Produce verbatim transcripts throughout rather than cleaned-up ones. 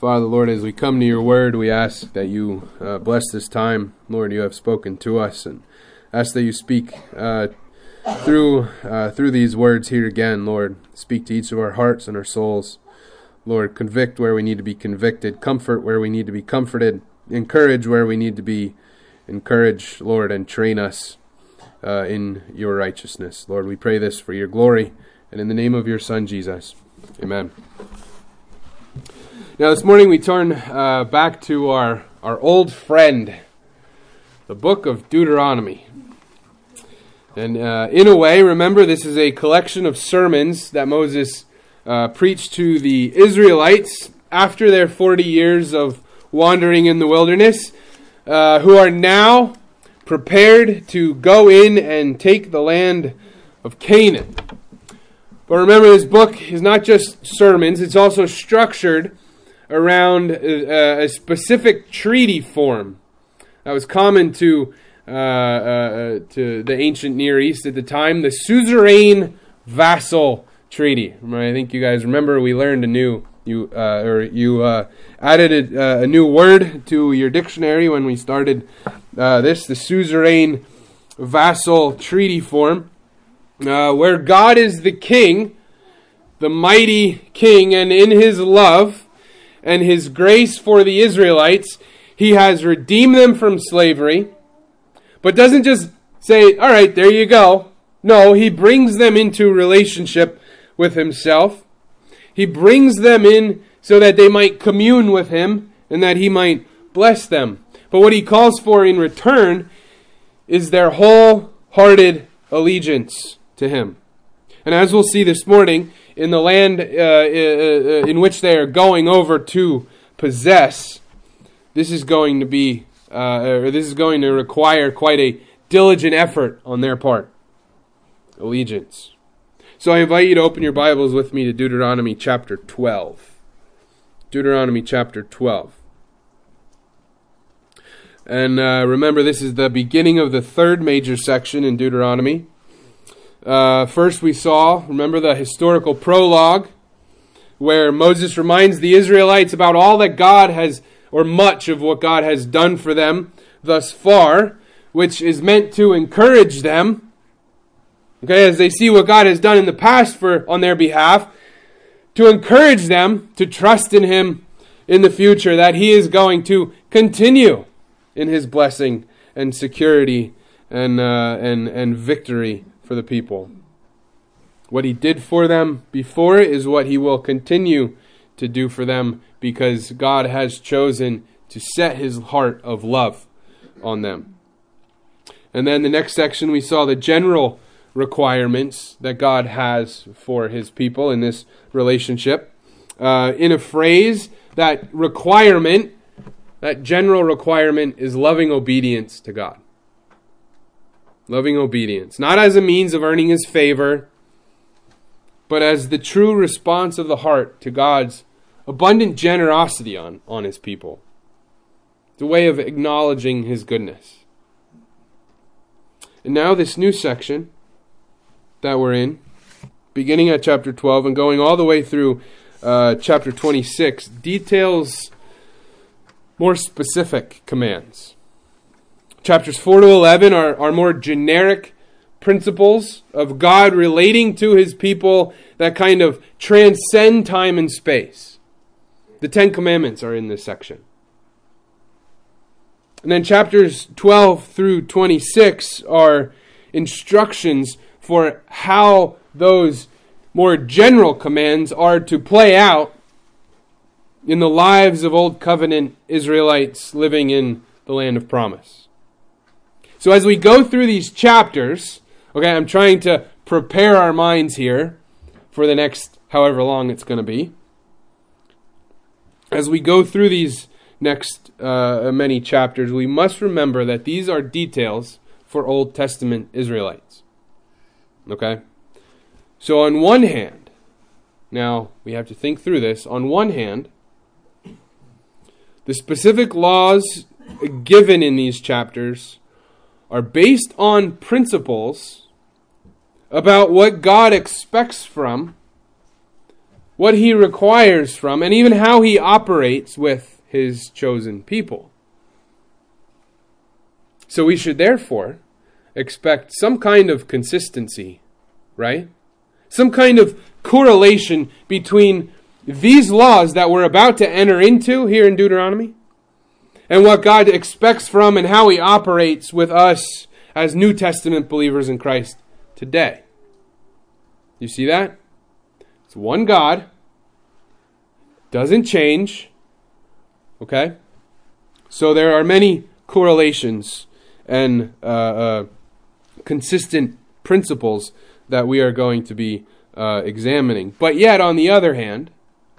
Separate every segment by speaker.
Speaker 1: Father, Lord, as we come to your word, we ask that you uh, bless this time. Lord, you have spoken to us, and ask that you speak uh, through uh, through these words here again, Lord. Speak to each of our hearts and our souls. Lord, convict where we need to be convicted, comfort where we need to be comforted, encourage where we need to be encouraged, Lord, and train us uh, in your righteousness. Lord, we pray this for your glory, and in the name of your Son, Jesus. Amen. Now this morning we turn uh, back to our, our old friend, the book of Deuteronomy. And uh, in a way, remember, this is a collection of sermons that Moses uh, preached to the Israelites after their forty years of wandering in the wilderness, uh, who are now prepared to go in and take the land of Canaan. But remember, this book is not just sermons, it's also structured around a, a specific treaty form that was common to uh, uh, to the ancient Near East at the time, the suzerain vassal treaty. I think you guys remember we learned a new you uh, or you uh, added a, a new word to your dictionary when we started uh, this, the suzerain vassal treaty form, uh, where God is the king, the mighty king, and in his love and his grace for the Israelites, he has redeemed them from slavery, but doesn't just say, all right, there you go. No, he brings them into relationship with himself. He brings them in so that they might commune with him and that he might bless them. But what he calls for in return is their wholehearted allegiance to him. And as we'll see this morning, in the land uh, uh, in which they are going over to possess, this is going to be, uh, or this is going to require quite a diligent effort on their part. Allegiance. So I invite you to open your Bibles with me to Deuteronomy chapter twelve. Deuteronomy chapter twelve. And uh, remember, this is the beginning of the third major section in Deuteronomy. Uh, first we saw, remember the historical prologue, where Moses reminds the Israelites about all that God has, or much of what God has done for them thus far, which is meant to encourage them, okay, as they see what God has done in the past for on their behalf, to encourage them to trust in him in the future, that he is going to continue in his blessing and security and uh, and and victory for the people. What he did for them before is what he will continue to do for them, because God has chosen to set his heart of love on them. And then the next section we saw the general requirements that God has for his people in this relationship. Uh, in a phrase, that requirement, that general requirement is loving obedience to God. Loving obedience, not as a means of earning his favor, but as the true response of the heart to God's abundant generosity on, on his people. It's a way of acknowledging his goodness. And now this new section that we're in, beginning at chapter twelve and going all the way through uh, chapter twenty-six, details more specific commands. Chapters four to eleven are, are more generic principles of God relating to his people that kind of transcend time and space. The Ten Commandments are in this section. And then chapters twelve through twenty-six are instructions for how those more general commands are to play out in the lives of Old Covenant Israelites living in the land of promise. So as we go through these chapters, okay, I'm trying to prepare our minds here for the next however long it's going to be. As we go through these next uh, many chapters, we must remember that these are details for Old Testament Israelites. Okay? So on one hand, now we have to think through this, on one hand, the specific laws given in these chapters are based on principles about what God expects from, what he requires from, and even how he operates with his chosen people. So we should therefore expect some kind of consistency, right? Some kind of correlation between these laws that we're about to enter into here in Deuteronomy and what God expects from and how he operates with us as New Testament believers in Christ today. You see that? It's one God. Doesn't change. Okay? So there are many correlations and uh, uh, consistent principles that we are going to be uh, examining. But yet, on the other hand,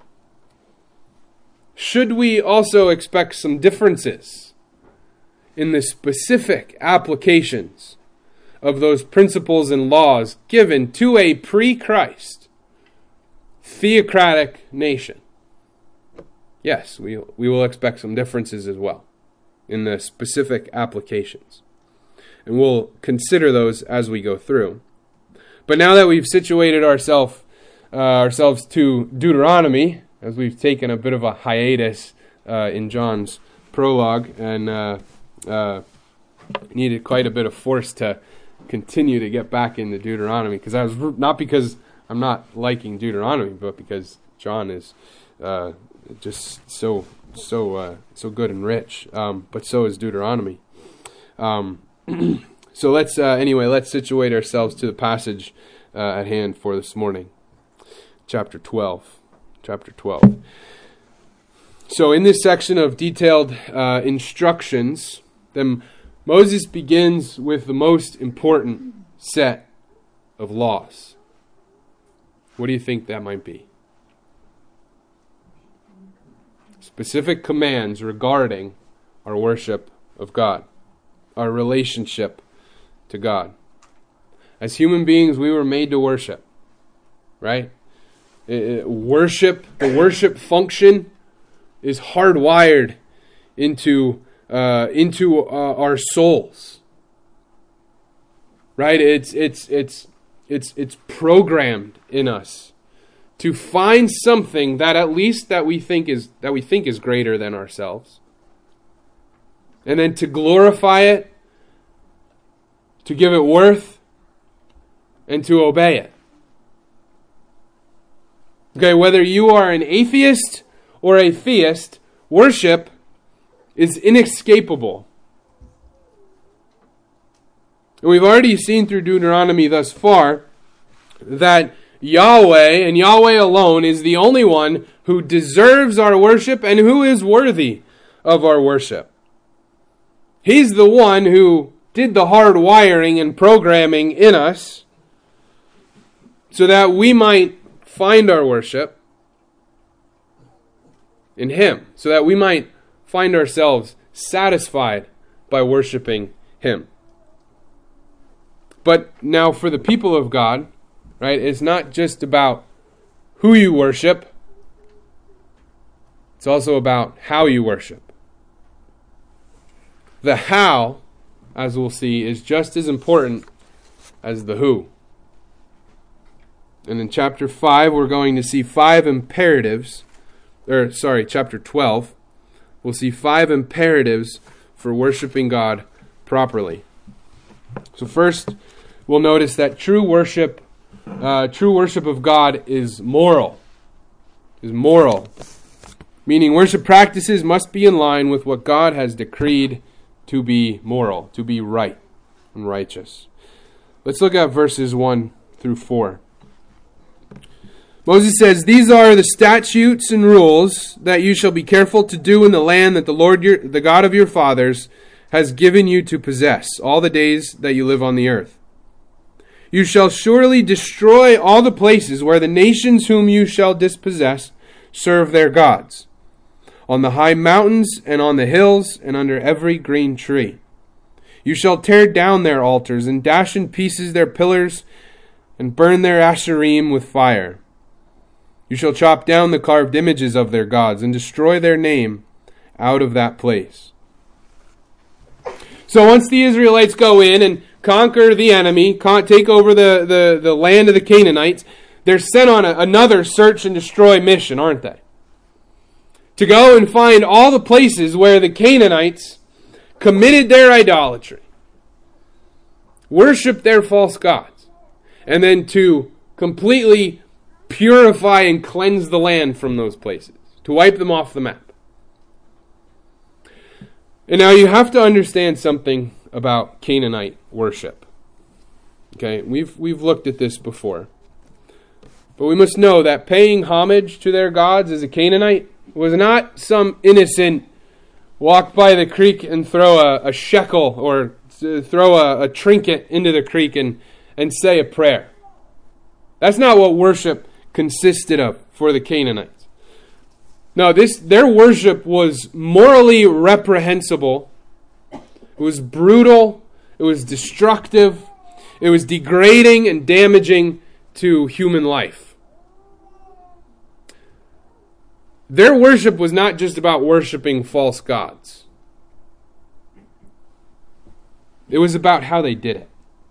Speaker 1: should we also expect some differences in the specific applications of those principles and laws given to a pre-Christ theocratic nation? Yes, we, we will expect some differences as well in the specific applications. And we'll consider those as we go through. But now that we've situated ourselves uh, ourselves to Deuteronomy, as we've taken a bit of a hiatus uh, in John's prologue and uh, uh, needed quite a bit of force to continue to get back into Deuteronomy, because I was not because I'm not liking Deuteronomy, but because John is uh, just so so uh, so good and rich. Um, but so is Deuteronomy. Um, so let's uh, anyway let's situate ourselves to the passage uh, at hand for this morning, chapter twelve. Chapter twelve. So in this section of detailed uh, instructions, then Moses begins with the most important set of laws. What do you think that might be? Specific commands regarding our worship of God, our relationship to God. As human beings, we were made to worship, right? Uh, worship, the worship function is hardwired into uh, into uh, our souls, right? It's it's it's it's it's programmed in us to find something that at least that we think is that we think is greater than ourselves, and then to glorify it, to give it worth, and to obey it. Okay, whether you are an atheist or a theist, worship is inescapable. And we've already seen through Deuteronomy thus far that Yahweh and Yahweh alone is the only one who deserves our worship and who is worthy of our worship. He's the one who did the hard wiring and programming in us so that we might find our worship in Him, so that we might find ourselves satisfied by worshiping Him. But now for the people of God, right, it's not just about who you worship, it's also about how you worship. The how, as we'll see, is just as important as the who. And in chapter five, we're going to see five imperatives, or sorry, chapter twelve, we'll see five imperatives for worshiping God properly. So first, we'll notice that true worship, uh, true worship of God is moral. Is moral, meaning worship practices must be in line with what God has decreed to be moral, to be right and righteous. Let's look at verses one through four. Moses says, "These are the statutes and rules that you shall be careful to do in the land that the Lord, your, the God of your fathers, has given you to possess all the days that you live on the earth. You shall surely destroy all the places where the nations whom you shall dispossess serve their gods, on the high mountains and on the hills and under every green tree. You shall tear down their altars and dash in pieces their pillars and burn their asherim with fire. You shall chop down the carved images of their gods and destroy their name out of that place." So once the Israelites go in and conquer the enemy, take over the, the, the land of the Canaanites, they're sent on a, another search and destroy mission, aren't they? To go and find all the places where the Canaanites committed their idolatry, worshiped their false gods, and then to completely purify and cleanse the land from those places, to wipe them off the map. And now you have to understand something about Canaanite worship. Okay, we've we've looked at this before. But we must know that paying homage to their gods as a Canaanite was not some innocent walk by the creek and throw a, a shekel or throw a, a trinket into the creek and, and say a prayer. That's not what worship consisted of for the Canaanites. No, this their worship was morally reprehensible. It was brutal. It was destructive. It was degrading and damaging to human life. Their worship was not just about worshiping false gods. It was about how they did it.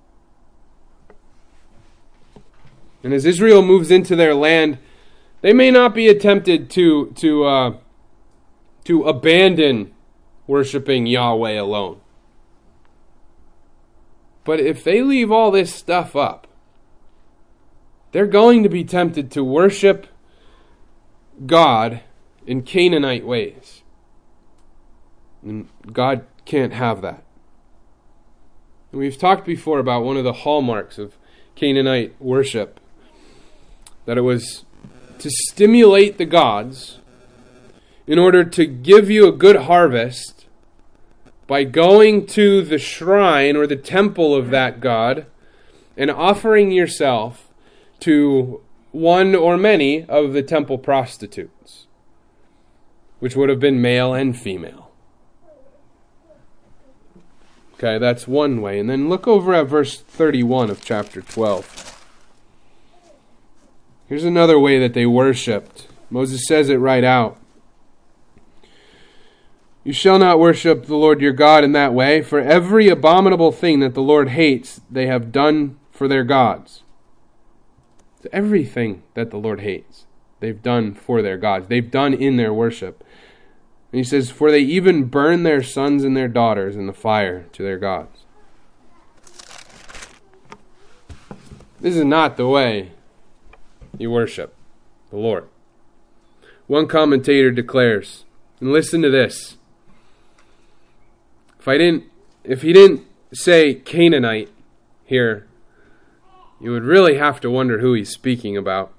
Speaker 1: And as Israel moves into their land, they may not be tempted to to uh, to abandon worshiping Yahweh alone. But if they leave all this stuff up, they're going to be tempted to worship God in Canaanite ways. And God can't have that. And we've talked before about one of the hallmarks of Canaanite worship, that it was to stimulate the gods in order to give you a good harvest by going to the shrine or the temple of that god and offering yourself to one or many of the temple prostitutes, which would have been male and female. Okay, that's one way. And then look over at verse thirty-one of chapter twelve. Here's another way that they worshipped. Moses says it right out. You shall not worship the Lord your God in that way, for every abominable thing that the Lord hates, they have done for their gods. So everything that the Lord hates, they've done for their gods. They've done in their worship. And he says, for they even burn their sons and their daughters in the fire to their gods. This is not the way you worship the Lord. One commentator declares, and listen to this. If I didn't, if he didn't say Canaanite here, you would really have to wonder who he's speaking about.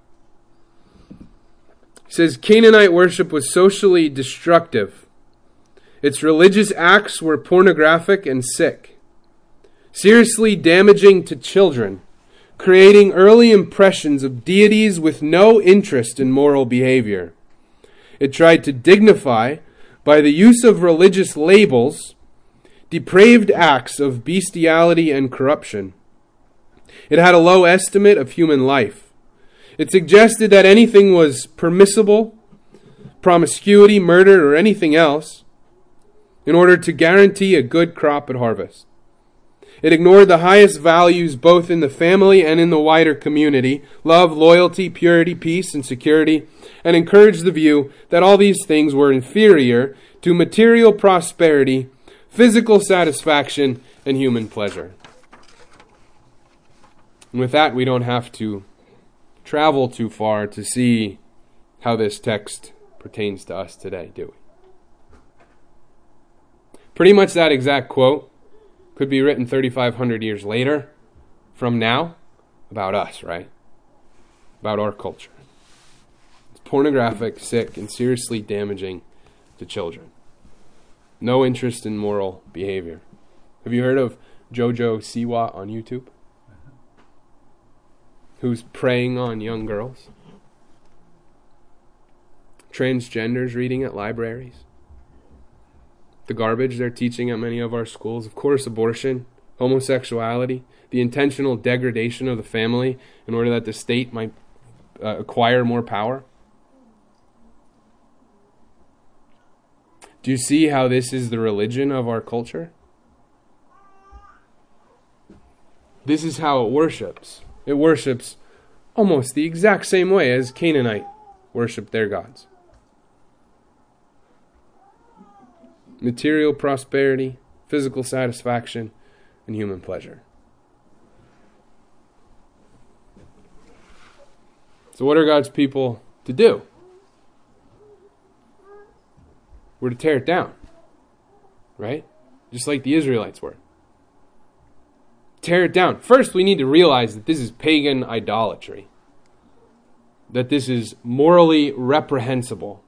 Speaker 1: He says, Canaanite worship was socially destructive. Its religious acts were pornographic and sick, seriously damaging to children, creating early impressions of deities with no interest in moral behavior. It tried to dignify, by the use of religious labels, depraved acts of bestiality and corruption. It had a low estimate of human life. It suggested that anything was permissible, promiscuity, murder, or anything else, in order to guarantee a good crop at harvest. It ignored the highest values both in the family and in the wider community, love, loyalty, purity, peace, and security, and encouraged the view that all these things were inferior to material prosperity, physical satisfaction, and human pleasure. And with that, we don't have to travel too far to see how this text pertains to us today, do we? Pretty much that exact quote could be written thirty-five hundred years later from now about us, right? About our culture. It's pornographic, sick, and seriously damaging to children. No interest in moral behavior. Have you heard of Jojo Siwa on YouTube? Who's preying on young girls? Transgenders reading at libraries? The garbage they're teaching at many of our schools. Of course, abortion, homosexuality, the intentional degradation of the family in order that the state might uh, acquire more power. Do you see how this is the religion of our culture? This is how it worships. It worships almost the exact same way as Canaanite worshiped their gods. Material prosperity, physical satisfaction, and human pleasure. So what are God's people to do? We're to tear it down, right? Just like the Israelites were. Tear it down. First, we need to realize that this is pagan idolatry. That this is morally reprehensible.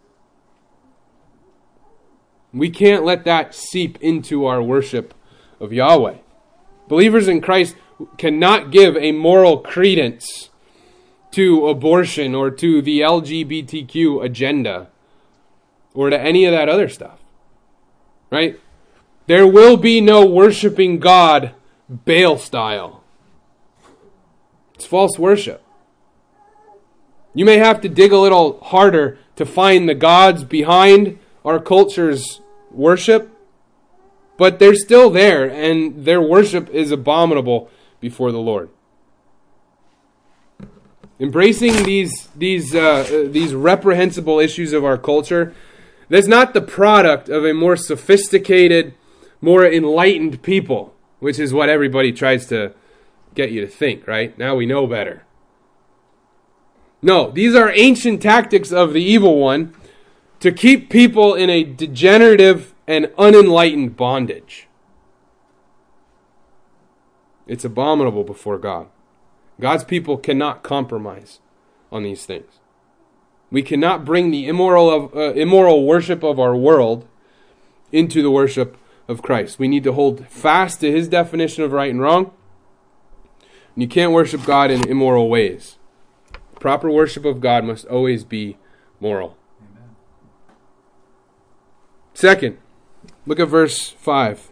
Speaker 1: We can't let that seep into our worship of Yahweh. Believers in Christ cannot give a moral credence to abortion or to the L G B T Q agenda or to any of that other stuff. Right? There will be no worshiping God Baal style. It's false worship. You may have to dig a little harder to find the gods behind our culture's worship, but they're still there, and their worship is abominable before the Lord. Embracing these these uh, these reprehensible issues of our culture, that's not the product of a more sophisticated, more enlightened people, which is what everybody tries to get you to think, right? Now we know better. No, these are ancient tactics of the evil one to keep people in a degenerative and unenlightened bondage. It's abominable before God. God's people cannot compromise on these things. We cannot bring the immoral of uh, immoral worship of our world into the worship of Christ. We need to hold fast to His definition of right and wrong. And you can't worship God in immoral ways. Proper worship of God must always be moral. Amen. Second, look at verse five.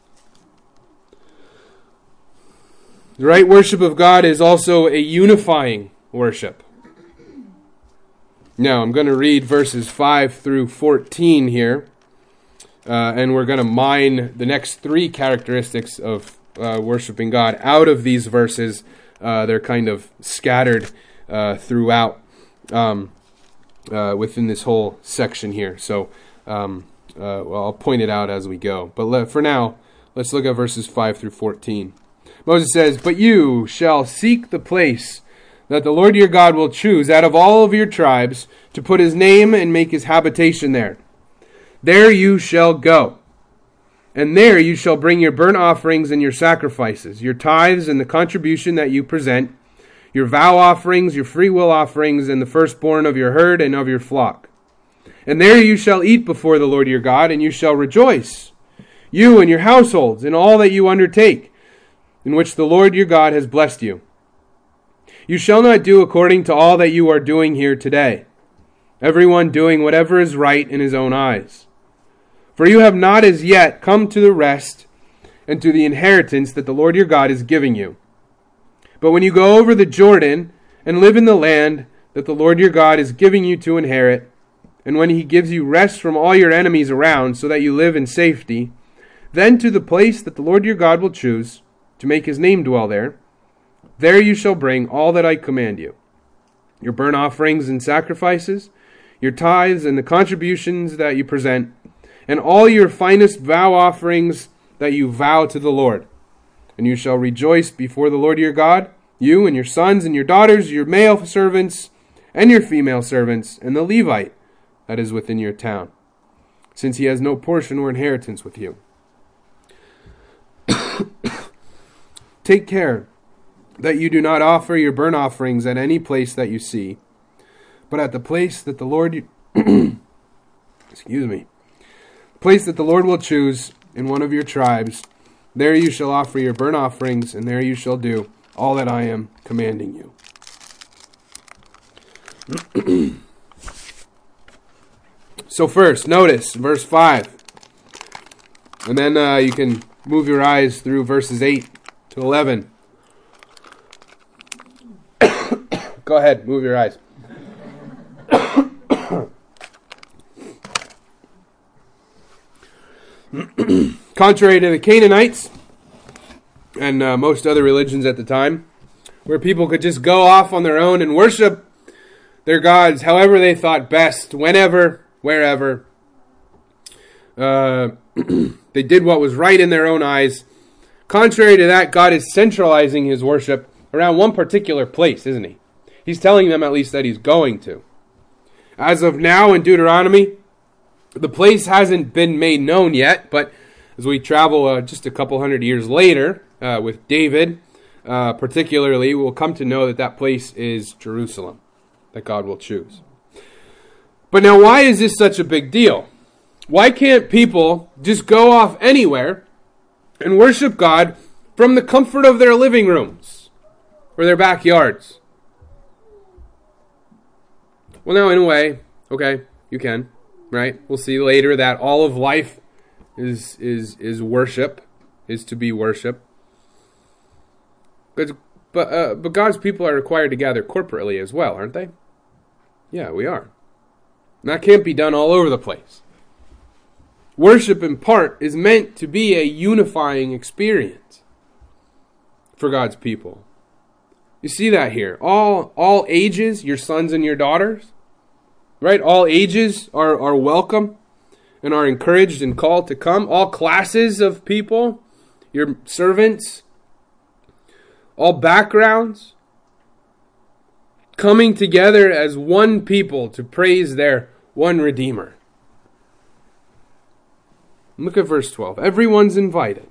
Speaker 1: The right worship of God is also a unifying worship. Now, I'm going to read verses five through fourteen here. Uh, and we're going to mine the next three characteristics of uh, worshiping God out of these verses. Uh, they're kind of scattered uh, throughout um, uh, within this whole section here. So um, uh, well, I'll point it out as we go. But le- for now, let's look at verses five through fourteen. Moses says, "But you shall seek the place that the Lord your God will choose out of all of your tribes to put His name and make His habitation there. There you shall go, and there you shall bring your burnt offerings and your sacrifices, your tithes and the contribution that you present, your vow offerings, your freewill offerings, and the firstborn of your herd and of your flock. And there you shall eat before the Lord your God, and you shall rejoice, you and your households, in all that you undertake, in which the Lord your God has blessed you. You shall not do according to all that you are doing here today, everyone doing whatever is right in his own eyes. For you have not as yet come to the rest and to the inheritance that the Lord your God is giving you. But when you go over the Jordan and live in the land that the Lord your God is giving you to inherit, and when He gives you rest from all your enemies around so that you live in safety, then to the place that the Lord your God will choose to make His name dwell there, there you shall bring all that I command you, your burnt offerings and sacrifices, your tithes and the contributions that you present, and all your finest vow offerings that you vow to the Lord. And you shall rejoice before the Lord your God, you and your sons and your daughters, your male servants and your female servants, and the Levite that is within your town, since he has no portion or inheritance with you. Take care that you do not offer your burnt offerings at any place that you see, but at the place that the Lord you excuse me, place that the Lord will choose in one of your tribes. There you shall offer your burnt offerings, and there you shall do all that I am commanding you." So first, notice verse five. And then uh, you can move your eyes through verses eight to eleven. Go ahead, move your eyes. Contrary to the Canaanites and uh, most other religions at the time, where people could just go off on their own and worship their gods however they thought best, whenever, wherever. Uh, they did what was right in their own eyes. Contrary to that, God is centralizing his worship around one particular place, isn't he? He's telling them at least that he's going to. As of now in Deuteronomy, the place hasn't been made known yet, but as we travel uh, just a couple hundred years later uh, with David, uh, particularly, we'll come to know that that place is Jerusalem, that God will choose. But now, why is this such a big deal? Why can't people just go off anywhere and worship God from the comfort of their living rooms or their backyards? Well, now, in a way, okay, you can, right? We'll see later that all of life is is is worship, is to be worship. But but uh, but God's people are required to gather corporately as well, aren't they? Yeah, we are. And that can't be done all over the place. Worship, in part, is meant to be a unifying experience for God's people. You see that here. All all ages, your sons and your daughters, right? All ages are, are welcome and are encouraged and called to come. All classes of people, your servants, all backgrounds, coming together as one people to praise their one Redeemer. Look at verse twelve. Everyone's invited.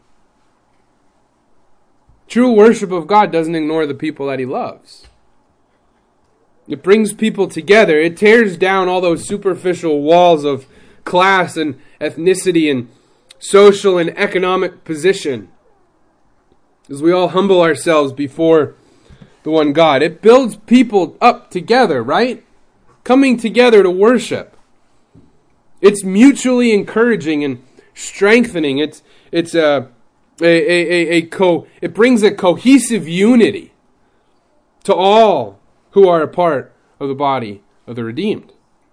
Speaker 1: True worship of God doesn't ignore the people that he loves. It brings people together. It tears down all those superficial walls of class and ethnicity and social and economic position as we all humble ourselves before the one God. It builds people up together, right? Coming together to worship. It's mutually encouraging and strengthening. It's it's a a a, a, a co. It brings a cohesive unity to all who are a part of the body of the redeemed.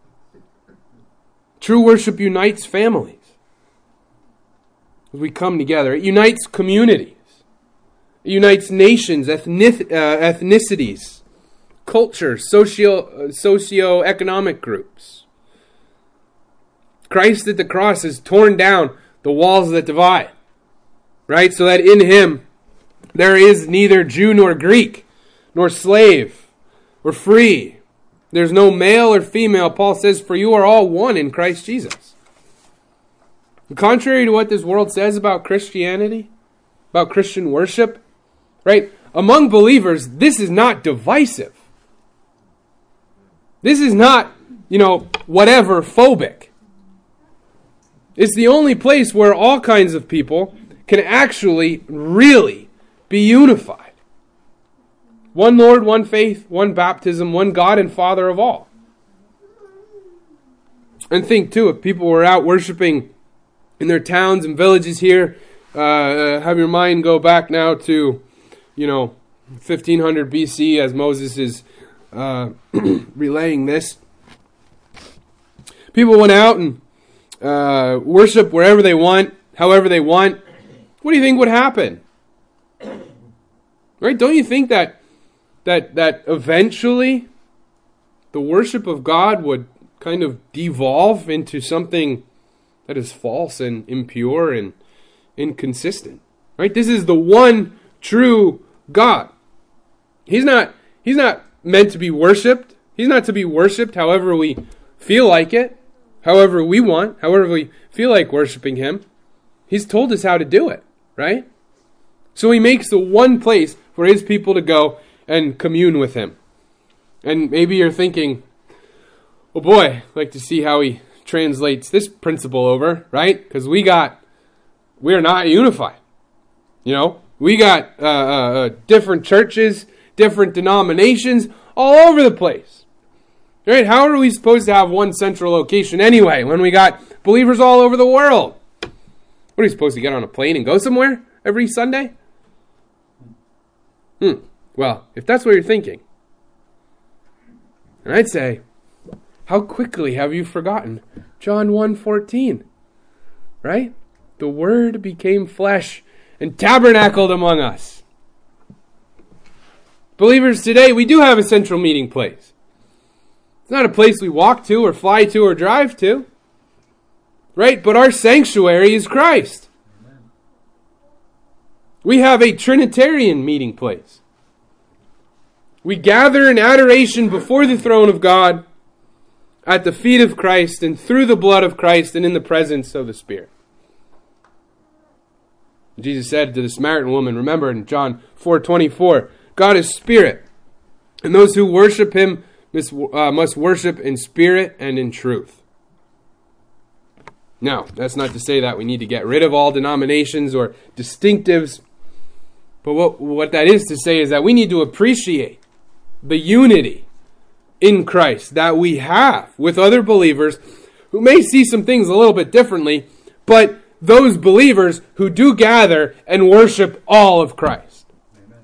Speaker 1: True worship unites families. As we come together, it unites communities. It unites nations, ethnic, uh, ethnicities, cultures, socio uh, socioeconomic groups. Christ at the cross has torn down the walls that divide, right? So that in him there is neither Jew nor Greek, nor slave or free. There's no male or female. Paul says, for you are all one in Christ Jesus. And contrary to what this world says about Christianity, about Christian worship, right? Among believers, this is not divisive. This is not, you know, whatever phobic. It's the only place where all kinds of people can actually really be unified. One Lord, one faith, one baptism, one God and Father of all. And think too, if people were out worshiping in their towns and villages here, uh, have your mind go back now to, you know, fifteen hundred B C as Moses is uh, relaying this. People went out and uh, worship wherever they want, however they want. What do you think would happen? Right? Don't you think that that that eventually the worship of God would kind of devolve into something that is false and impure and inconsistent? Right? This is the one true God. He's not he's not meant to be worshipped. He's not to be worshipped however we feel like it, however we want, however we feel like worshiping him. He's told us how to do it, right? So he makes the one place for his people to go and commune with him. And maybe you're thinking, oh boy, I'd like to see how he translates this principle over, right? Because we got, we're not unified. You know, we got uh, uh, different churches, different denominations all over the place. Right? How are we supposed to have one central location anyway when we got believers all over the world? What are you supposed to get on a plane and go somewhere every Sunday? Hmm. Well, if that's what you're thinking, and I'd say, how quickly have you forgotten John one fourteen? Right? The Word became flesh and tabernacled among us. Believers today, we do have a central meeting place. It's not a place we walk to or fly to or drive to. Right? But our sanctuary is Christ. Amen. We have a Trinitarian meeting place. We gather in adoration before the throne of God, at the feet of Christ, and through the blood of Christ, and in the presence of the Spirit. Jesus said to the Samaritan woman, remember in John four twenty-four, God is spirit, and those who worship him must, uh, must worship in spirit and in truth. Now, that's not to say that we need to get rid of all denominations or distinctives, but what, what that is to say is that we need to appreciate the unity in Christ that we have with other believers who may see some things a little bit differently, but those believers who do gather and worship all of Christ. Amen.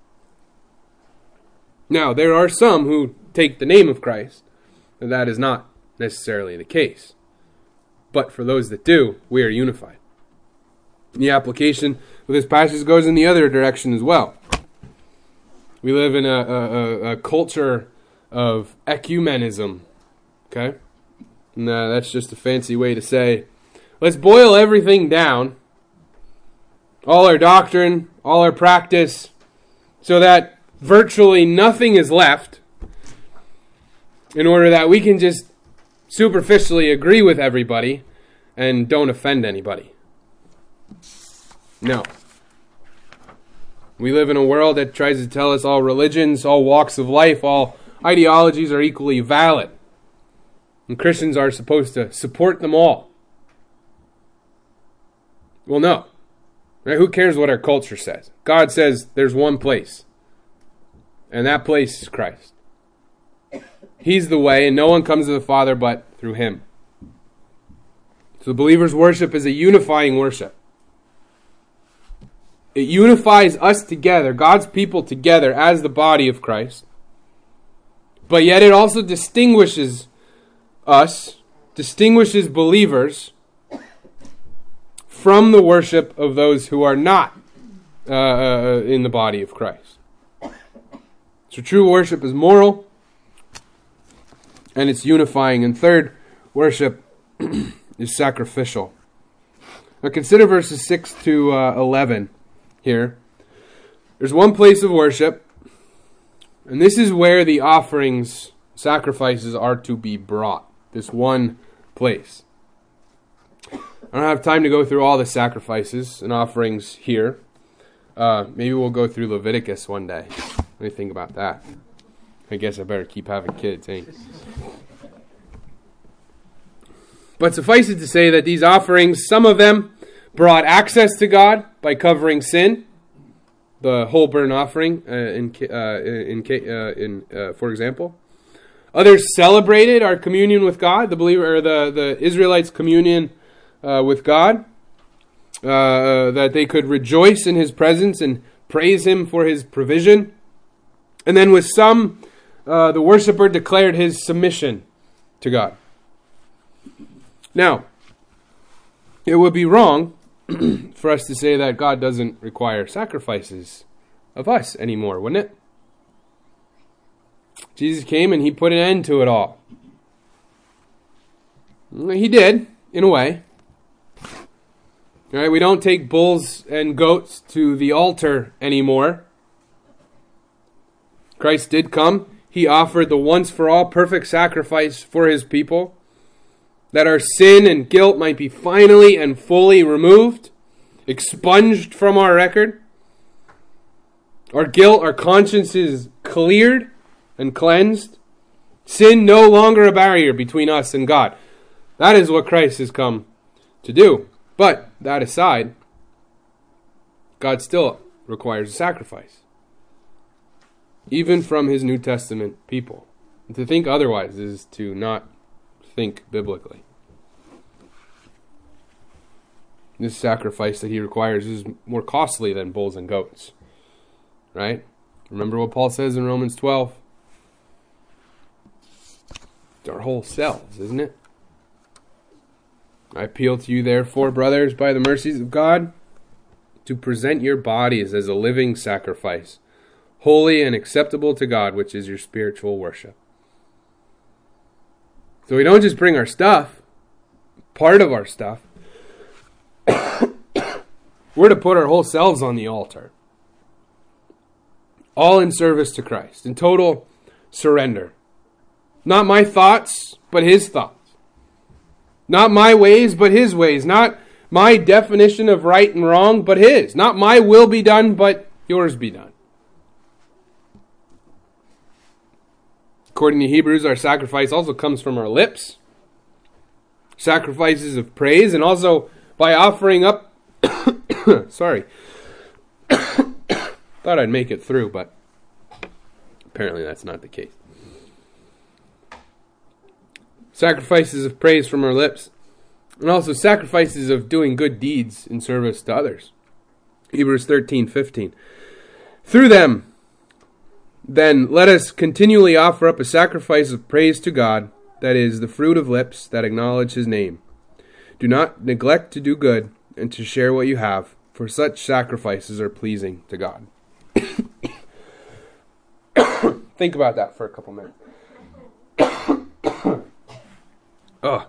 Speaker 1: Now, there are some who take the name of Christ, and that is not necessarily the case. But for those that do, we are unified. The application of this passage goes in the other direction as well. We live in a, a, a culture of ecumenism. Okay? And uh, that's just a fancy way to say, let's boil everything down, all our doctrine, all our practice, so that virtually nothing is left, in order that we can just superficially agree with everybody and don't offend anybody. No. We live in a world that tries to tell us all religions, all walks of life, all ideologies are equally valid. And Christians are supposed to support them all. Well, no. Right? Who cares what our culture says? God says there's one place. And that place is Christ. He's the way, and no one comes to the Father but through him. So the believer's worship is a unifying worship. It unifies us together, God's people together, as the body of Christ. But yet it also distinguishes us, distinguishes believers from the worship of those who are not uh, in the body of Christ. So true worship is moral, and it's unifying. And third, worship is sacrificial. Now consider verses six to eleven here. There's one place of worship, and this is where the offerings, sacrifices are to be brought. This one place. I don't have time to go through all the sacrifices and offerings here. Uh, maybe we'll go through Leviticus one day. What do you think about that? I guess I better keep having kids, eh? But suffice it to say that these offerings, some of them brought access to God by covering sin. The whole burnt offering, uh, in uh, in uh, in uh, for example. Others celebrated our communion with God, the believer or the the Israelites' communion uh, with God, uh, that they could rejoice in His presence and praise Him for His provision. And then with some, uh, the worshiper declared his submission to God. Now, it would be wrong for us to say that God doesn't require sacrifices of us anymore, wouldn't it? Jesus came and He put an end to it all. He did, in a way. All right, we don't take bulls and goats to the altar anymore. Christ did come. He offered the once-for-all perfect sacrifice for His people, that our sin and guilt might be finally and fully removed, expunged from our record. Our guilt, our conscience is cleared and cleansed. Sin no longer a barrier between us and God. That is what Christ has come to do. But, that aside, God still requires a sacrifice. Even from His New Testament people. And to think otherwise is to not think biblically. This sacrifice that He requires is more costly than bulls and goats. Right? Remember what Paul says in Romans twelve? It's our whole selves, isn't it? I appeal to you, therefore, brothers, by the mercies of God, to present your bodies as a living sacrifice, holy and acceptable to God, which is your spiritual worship. So we don't just bring our stuff, part of our stuff. We're to put our whole selves on the altar. All in service to Christ, in total surrender. Not my thoughts, but His thoughts. Not my ways, but His ways. Not my definition of right and wrong, but His. Not my will be done, but yours be done. According to Hebrews, our sacrifice also comes from our lips. Sacrifices of praise, and also by offering up sorry. Thought I'd make it through, but apparently that's not the case. Sacrifices of praise from our lips, and also sacrifices of doing good deeds in service to others. Hebrews thirteen fifteen. Through them, then, let us continually offer up a sacrifice of praise to God, that is, the fruit of lips that acknowledge His name. Do not neglect to do good and to share what you have, for such sacrifices are pleasing to God. Think about that for a couple minutes. Oh.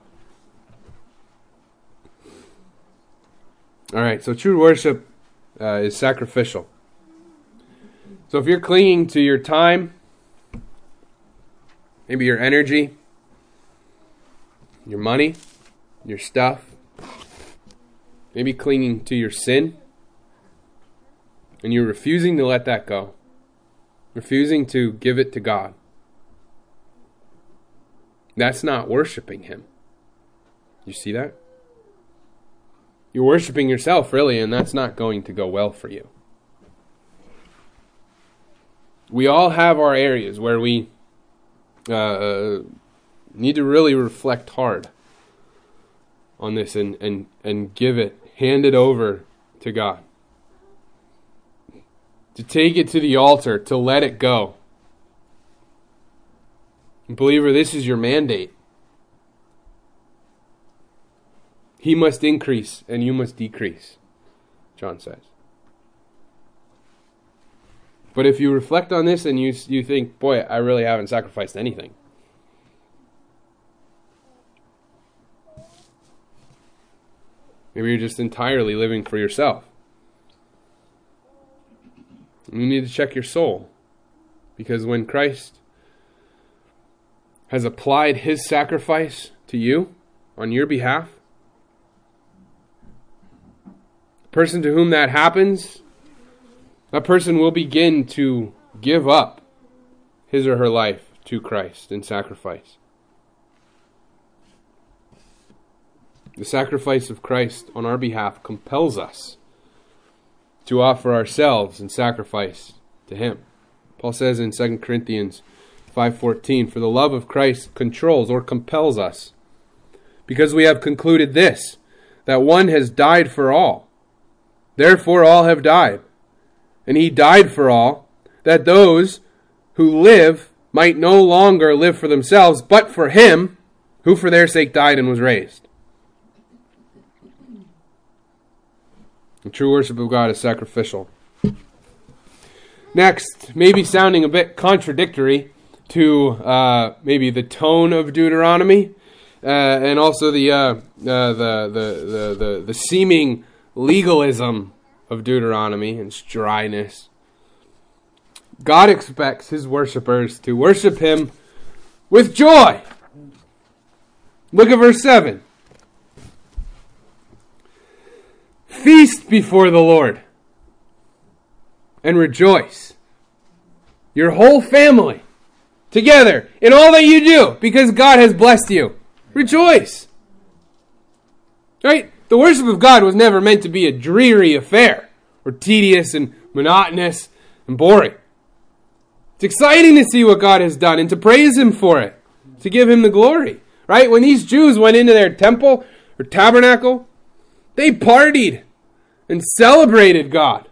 Speaker 1: All right, so true worship uh, is sacrificial. So if you're clinging to your time, maybe your energy, your money, your stuff, maybe clinging to your sin, and you're refusing to let that go, refusing to give it to God, that's not worshiping Him. You see that? You're worshiping yourself, really, and that's not going to go well for you. We all have our areas where we uh, need to really reflect hard on this and, and, and give it, hand it over to God. To take it to the altar, to let it go. And believer, this is your mandate. He must increase and you must decrease, John says. But if you reflect on this and you you think, boy, I really haven't sacrificed anything. Maybe you're just entirely living for yourself. You need to check your soul. Because when Christ has applied His sacrifice to you on your behalf, the person to whom that happens, that person will begin to give up his or her life to Christ in sacrifice. The sacrifice of Christ on our behalf compels us to offer ourselves in sacrifice to Him. Paul says in Second Corinthians five fourteen, for the love of Christ controls or compels us, because we have concluded this, that one has died for all. Therefore all have died. And He died for all, that those who live might no longer live for themselves, but for Him who for their sake died and was raised. The true worship of God is sacrificial. Next, maybe sounding a bit contradictory to uh, maybe the tone of Deuteronomy, uh, and also the, uh, uh, the, the, the, the, the seeming legalism of Deuteronomy and its dryness. God expects His worshipers to worship Him with joy. Look at verse seven. Feast before the Lord and rejoice. Your whole family together in all that you do, because God has blessed you. Rejoice. Right? The worship of God was never meant to be a dreary affair, or tedious and monotonous and boring. It's exciting to see what God has done and to praise Him for it, to give Him the glory. Right? When these Jews went into their temple or tabernacle, they partied and celebrated God.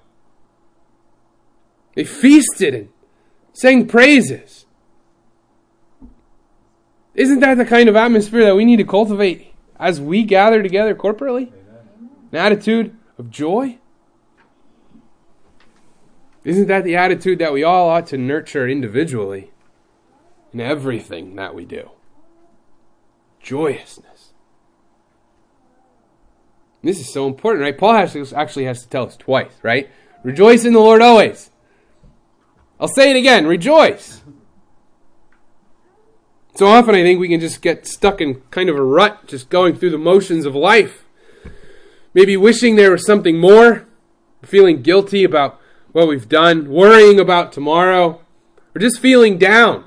Speaker 1: They feasted and sang praises. Isn't that the kind of atmosphere that we need to cultivate as we gather together corporately? An attitude of joy. Isn't that the attitude that we all ought to nurture individually in everything that we do? Joyousness. This is so important, right? Paul has to, actually has to tell us twice, right? Rejoice in the Lord always. I'll say it again, rejoice. So often I think we can just get stuck in kind of a rut, just going through the motions of life. Maybe wishing there was something more, feeling guilty about what we've done, worrying about tomorrow, or just feeling down.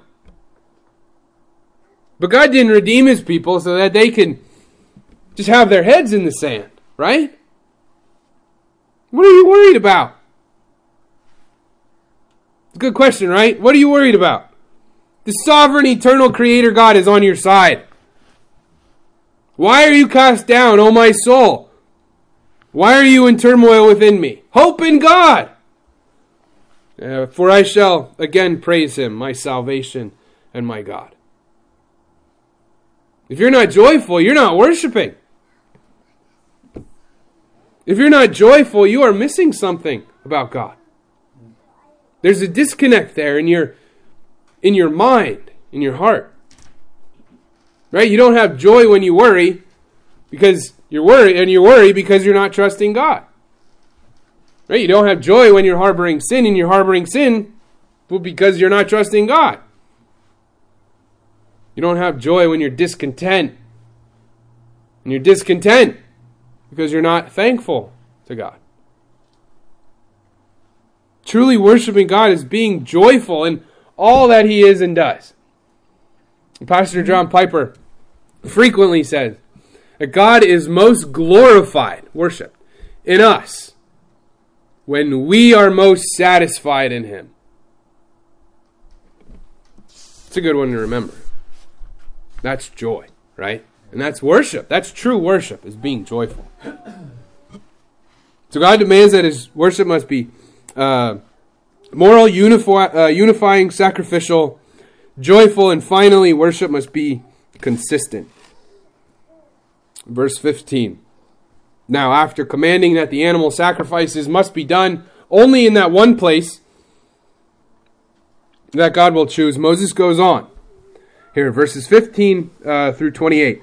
Speaker 1: But God didn't redeem His people so that they can just have their heads in the sand, right? What are you worried about? It's a good question, right? What are you worried about? The sovereign, eternal Creator God is on your side. Why are you cast down, O my soul? Why are you in turmoil within me? Hope in God. Uh, for I shall again praise Him, my salvation and my God. If you're not joyful, you're not worshiping. If you're not joyful, you are missing something about God. There's a disconnect there in your in your mind, in your heart. Right? You don't have joy when you worry because you're worried, and you worry because you're not trusting God. Right? You don't have joy when you're harboring sin, and you're harboring sin because you're not trusting God. You don't have joy when you're discontent. And you're discontent because you're not thankful to God. Truly worshiping God is being joyful in all that He is and does. Pastor John Piper frequently says that God is most glorified, worshipped, in us when we are most satisfied in Him. It's a good one to remember. That's joy, right? And that's worship. That's true worship, is being joyful. So God demands that His worship must be uh, moral, unifi- uh, unifying, sacrificial, joyful, and finally, worship must be consistent. Verse fifteen. Now, after commanding that the animal sacrifices must be done only in that one place that God will choose, Moses goes on. Here, verses fifteen uh, through twenty-eight.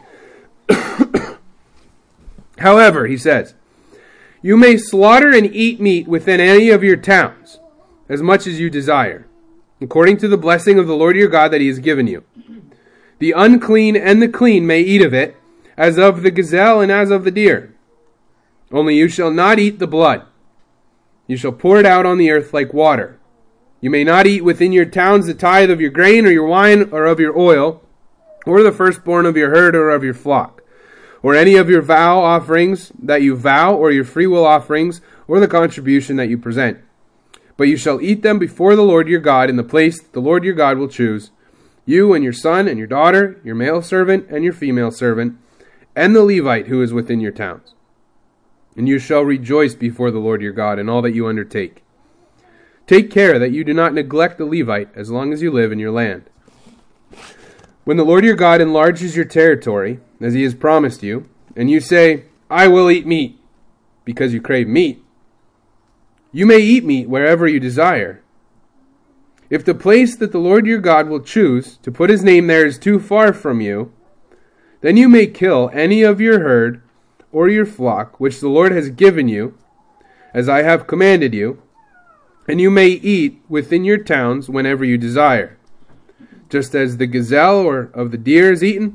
Speaker 1: However, he says, you may slaughter and eat meat within any of your towns, as much as you desire, according to the blessing of the Lord your God that He has given you. The unclean and the clean may eat of it, as of the gazelle and as of the deer. Only you shall not eat the blood. You shall pour it out on the earth like water. You may not eat within your towns the tithe of your grain or your wine or of your oil, or the firstborn of your herd or of your flock, or any of your vow offerings that you vow, or your freewill offerings, or the contribution that you present. But you shall eat them before the Lord your God in the place the Lord your God will choose, you and your son and your daughter, your male servant and your female servant, and the Levite who is within your towns. And you shall rejoice before the Lord your God in all that you undertake. Take care that you do not neglect the Levite as long as you live in your land. When the Lord your God enlarges your territory, as He has promised you, and you say, I will eat meat, because you crave meat, you may eat meat wherever you desire. If the place that the Lord your God will choose to put His name there is too far from you, then you may kill any of your herd or your flock, which the Lord has given you, as I have commanded you, and you may eat within your towns whenever you desire. Just as the gazelle or of the deer is eaten,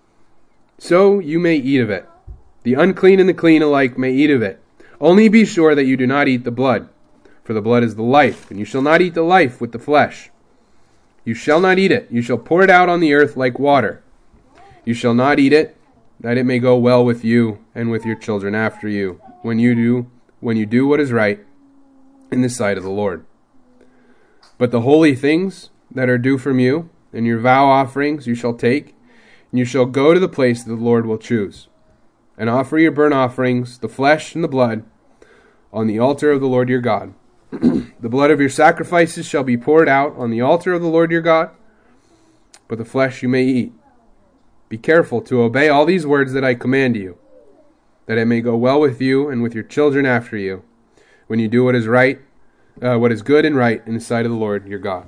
Speaker 1: so you may eat of it. The unclean and the clean alike may eat of it. Only be sure that you do not eat the blood, for the blood is the life, and you shall not eat the life with the flesh. You shall not eat it. You shall pour it out on the earth like water. You shall not eat it, that it may go well with you and with your children after you, when you do when you do what is right in the sight of the Lord. But the holy things that are due from you, and your vow offerings you shall take, and you shall go to the place that the Lord will choose, and offer your burnt offerings, the flesh and the blood, on the altar of the Lord your God. The blood of your sacrifices shall be poured out on the altar of the Lord your God, but the flesh you may eat. Be careful to obey all these words that I command you, that it may go well with you and with your children after you, when you do what is right uh, what is good and right in the sight of the Lord your God.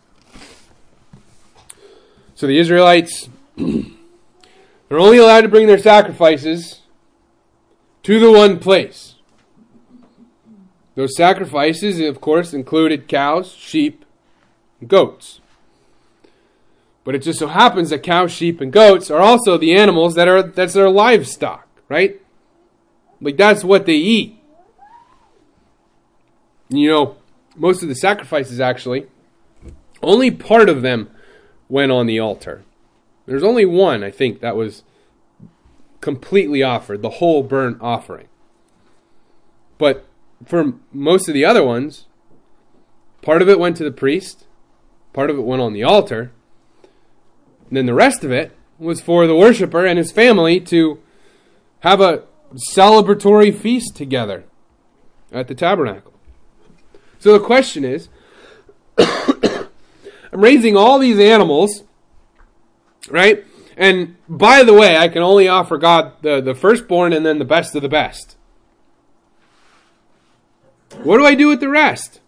Speaker 1: So the Israelites, they're only allowed to bring their sacrifices to the one place. Those sacrifices, of course, included cows, sheep, and goats. But it just so happens that cows, sheep, and goats are also the animals that are that's their livestock, right? Like that's what they eat. You know, most of the sacrifices actually, only part of them went on the altar. There's only one, I think, that was completely offered, the whole burnt offering. But for most of the other ones, part of it went to the priest, part of it went on the altar, and then the rest of it was for the worshiper and his family to have a celebratory feast together at the tabernacle. So the question is, I'm raising all these animals, right? And by the way, I can only offer God the, the firstborn and then the best of the best. What do I do with the rest?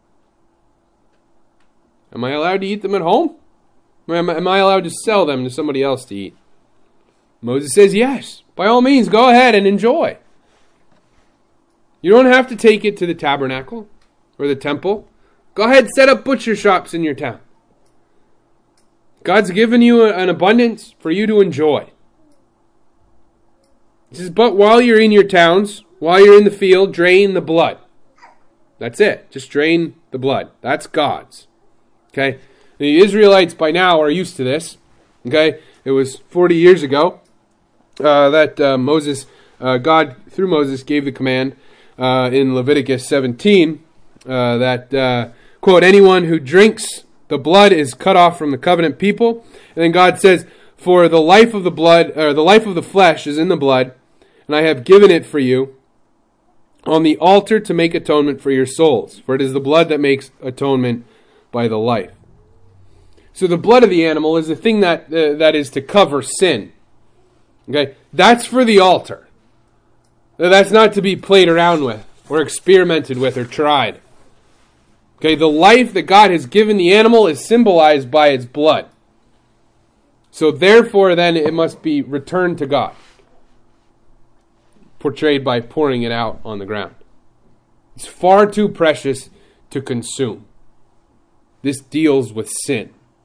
Speaker 1: Am I allowed to eat them at home? Or am, am I allowed to sell them to somebody else to eat? Moses says yes. By all means, go ahead and enjoy. You don't have to take it to the tabernacle or the temple. Go ahead, set up butcher shops in your town. God's given you an abundance for you to enjoy. He says, but while you're in your towns, while you're in the field, drain the blood. That's it. Just drain the blood. That's God's. Okay? The Israelites by now are used to this. Okay? It was forty years ago uh, that uh, Moses, uh, God through Moses gave the command uh, in Leviticus seventeen uh, that, uh, quote, anyone who drinks the blood is cut off from the covenant people. And then God says, for the life of the blood, or the life of the flesh is in the blood, and I have given it for you on the altar to make atonement for your souls. For it is the blood that makes atonement by the life. So the blood of the animal is the thing that uh, that is to cover sin. Okay, that's for the altar. That's not to be played around with, or experimented with, or tried. Okay, the life that God has given the animal is symbolized by its blood. So therefore, then, it must be returned to God. Portrayed by pouring it out on the ground. It's far too precious to consume. This deals with sin.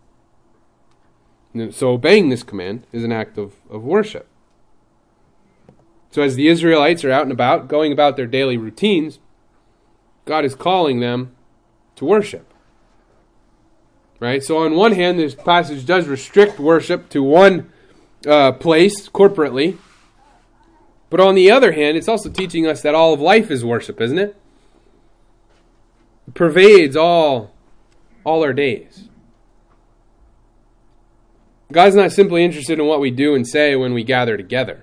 Speaker 1: So obeying this command is an act of, of worship. So as the Israelites are out and about, going about their daily routines, God is calling them to worship. Right? So on one hand, this passage does restrict worship to one uh, place corporately. But on the other hand, it's also teaching us that all of life is worship, isn't it? It pervades all, all our days. God's not simply interested in what we do and say when we gather together.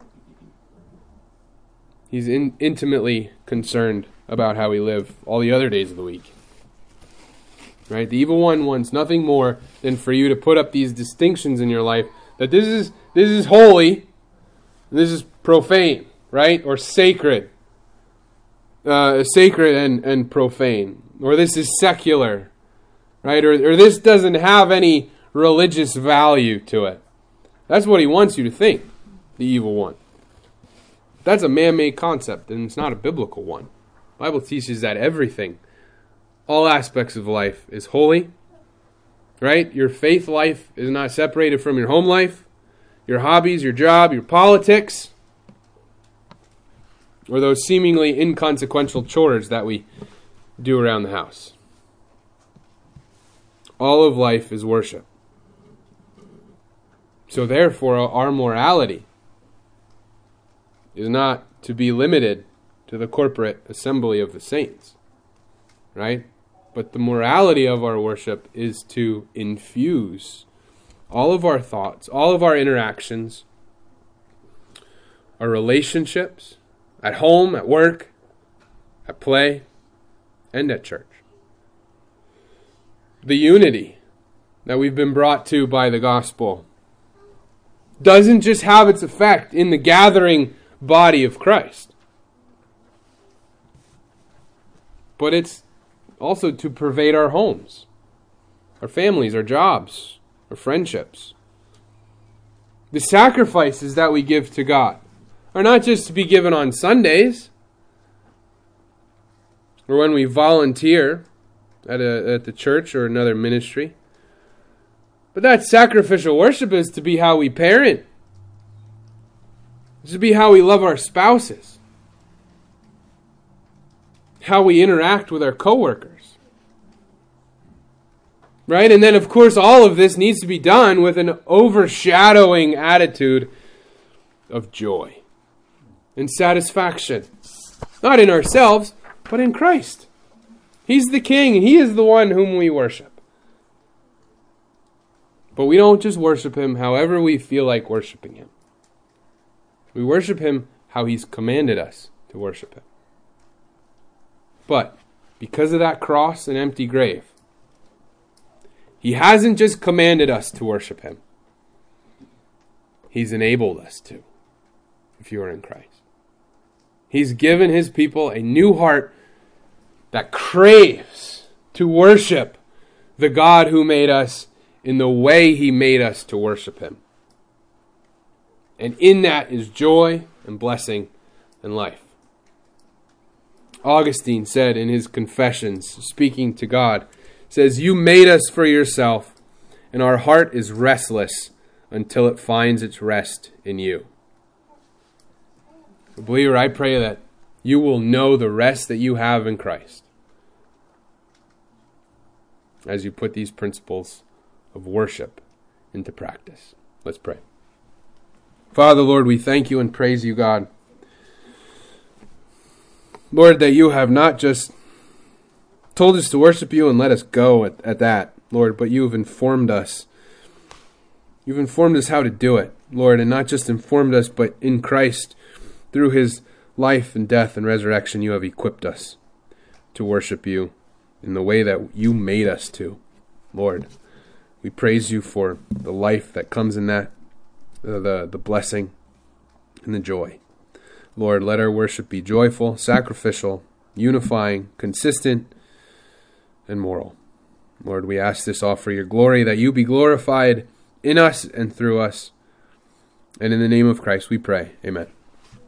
Speaker 1: He's in, intimately concerned about how we live all the other days of the week. Right? The evil one wants nothing more than for you to put up these distinctions in your life that this is this is holy, this is profane, right? Or sacred. Uh, sacred and, and profane. Or this is secular, right? Or, or this doesn't have any religious value to it. That's what he wants you to think, the evil one. That's a man-made concept, and it's not a biblical one. The Bible teaches that everything, all aspects of life, is holy, right? Your faith life is not separated from your home life, your hobbies, your job, your politics, or those seemingly inconsequential chores that we do around the house. All of life is worship. So therefore, our morality is not to be limited to the corporate assembly of the saints, right? But the morality of our worship is to infuse all of our thoughts, all of our interactions, our relationships, at home, at work, at play, and at church. The unity that we've been brought to by the gospel doesn't just have its effect in the gathering body of Christ, but it's also to pervade our homes, our families, our jobs, our friendships. The sacrifices that we give to God are not just to be given on Sundays or when we volunteer at a, at the church or another ministry. But that sacrificial worship is to be how we parent. It's to be how we love our spouses. How we interact with our coworkers. Right? And then, of course, all of this needs to be done with an overshadowing attitude of joy and satisfaction. Not in ourselves, but in Christ. He's the King, and He is the one whom we worship. But we don't just worship Him however we feel like worshiping Him. We worship Him how He's commanded us to worship Him. But because of that cross and empty grave, He hasn't just commanded us to worship Him. He's enabled us to, if you are in Christ. He's given His people a new heart that craves to worship the God who made us in the way He made us to worship Him. And in that is joy and blessing and life. Augustine said in his Confessions, speaking to God, says, "You made us for yourself, and our heart is restless until it finds its rest in you." Believer, I pray that you will know the rest that you have in Christ as you put these principles of worship into practice. Let's pray. Father, Lord, we thank you and praise you, God. Lord, that you have not just told us to worship you and let us go at, at that, Lord, but you have informed us. You've informed us how to do it, Lord, and not just informed us, but in Christ, through His life and death and resurrection, you have equipped us to worship you in the way that you made us to, Lord. We praise you for the life that comes in that, the, the, the blessing and the joy. Lord, let our worship be joyful, sacrificial, unifying, consistent, and moral. Lord, we ask this all for your glory, that you be glorified in us and through us. And in the name of Christ we pray. Amen.